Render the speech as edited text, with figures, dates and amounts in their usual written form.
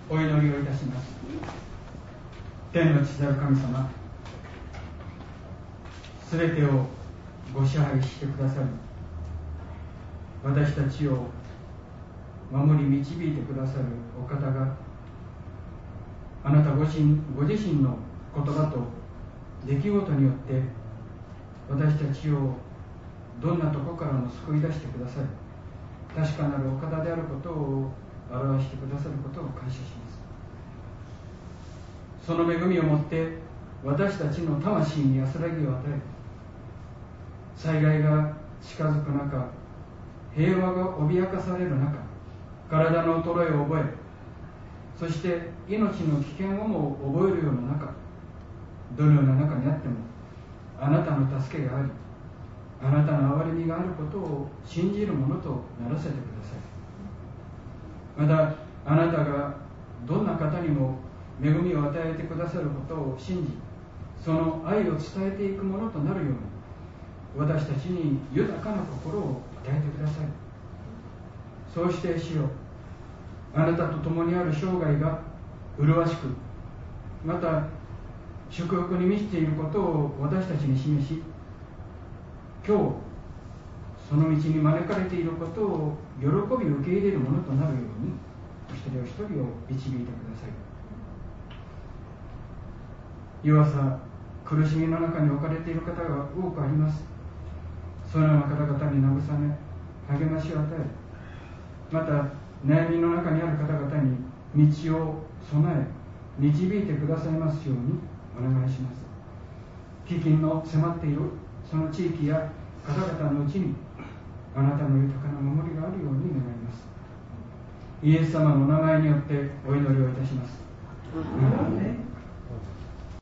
お祈りをいたします。天の父なる神様、すべてをご支配してくださり、私たちを守り導いてくださるお方が、あなたご自身の言葉と出来事によって私たちをどんなところからも救い出してくださり、確かなるお方であることを表してくださることを感謝します。その恵みをもって私たちの魂に安らぎを与え、災害が近づく中、平和が脅かされる中、体の衰えを覚え、そして命の危険をも覚えるような中、どのような中にあってもあなたの助けがあり、あなたの憐れみがあることを信じるものとならせてください。またあなたがどんな方にも恵みを与えてくださることを信じ、その愛を伝えていくものとなるように、私たちに豊かな心を与えてください。そうして主よ、あなたと共にある生涯が麗しく、また祝福に満ちていることを私たちに示し、今日その道に招かれていることを喜び受け入れるものとなるように、お一人お一人を導いてください。弱さ、苦しみの中に置かれている方が多くあります。そのような方々に慰め、励ましを与え、また悩みの中にある方々に道を備え、導いてくださいますようにお願いします。飢饉の迫っているその地域や方々のうちに、あなたの豊かな守りがあるように願います。イエス様のお名前によってお祈りをいたします。